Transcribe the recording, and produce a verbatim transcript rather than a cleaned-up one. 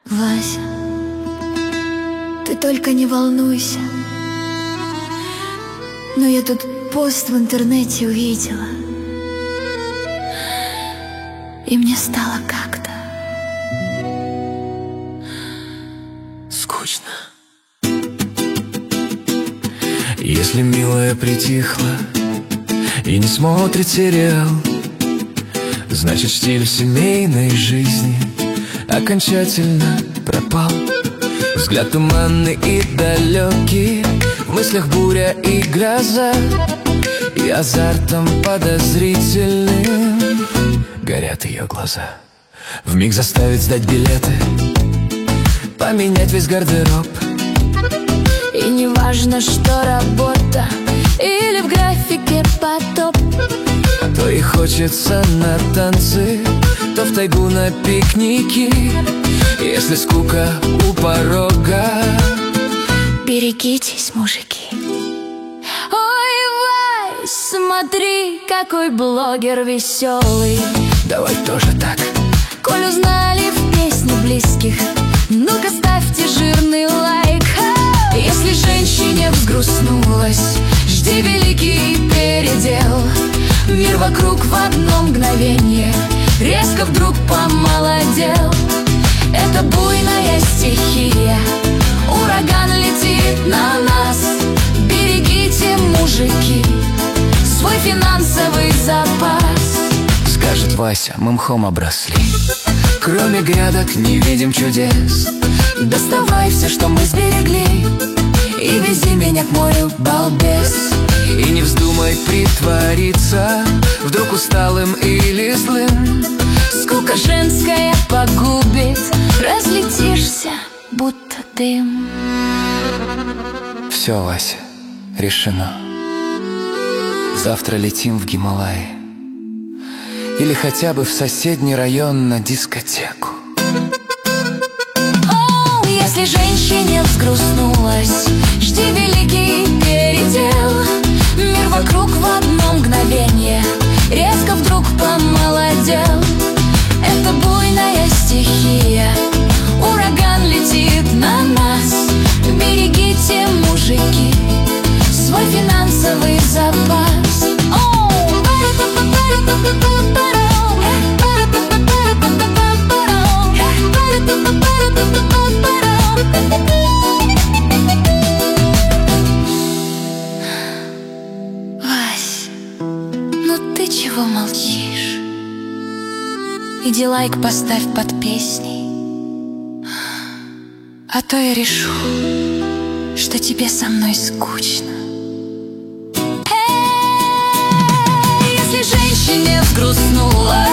Вася, ты только не волнуйся, но я тут пост в интернете увидела, и мне стало как-то скучно. Если милая притихла и не смотрит сериал, значит, стиль семейной жизни окончательно пропал. Взгляд туманный и далекий, в мыслях буря и гроза, и азартом подозрительным горят ее глаза. Вмиг заставить сдать билеты, поменять весь гардероб. И не важно, что работа или в графике потоп. То и хочется на танцы, то в тайгу на пикники. Если скука у порога, берегитесь, мужики. Ой, Вай, смотри, какой блогер веселый. давай тоже так. Коль узнали в песне близких, ну-ка ставьте жирный лайк. Если женщине взгрустнулась, жди великий передел. Мир вокруг в одно мгновение резко вдруг помолодел. Это буйная стихия, ураган летит на нас. Берегите, мужики, свой финансовый запас. Скажет Вася, мы мхом обросли, кроме грядок не видим чудес. Доставай все, что мы сберегли, и вези меня к морю, балбес. И не вздумай притвориться вдруг усталым или злым. Скука женская погубит, разлетишься, будто дым. Все, Вася, решено. Завтра летим в Гималаи, или хотя бы в соседний район на дискотеку. О, если женщине взгрустнулась, жди великий передел. Мир вокруг в одно мгновение резко вдруг помолодел. Это буйная стихия, ураган летит на нас. Берегите, мужики, свой финансовый запас. Вась, ну ты чего молчишь? Иди лайк поставь под песней, а то я решу, что тебе со мной скучно. Эй, если женщине взгрустнула,